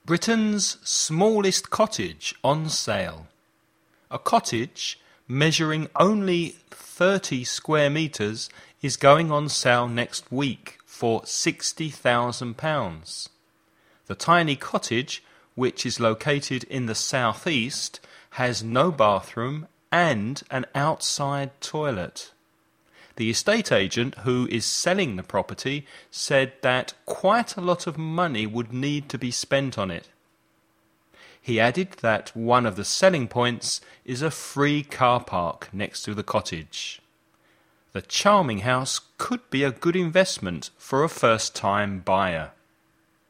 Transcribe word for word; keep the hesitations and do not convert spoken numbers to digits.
Britain's smallest cottage on sale. A cottage measuring only thirty square metres is going on sale next week for sixty thousand pounds. The tiny cottage, which is located in the southeast, has no bathroom and an outside toilet. The estate agent who is selling the property said that quite a lot of money would need to be spent on it. He added that one of the selling points is a free car park next to the cottage. The charming house could be a good investment for a first-time buyer.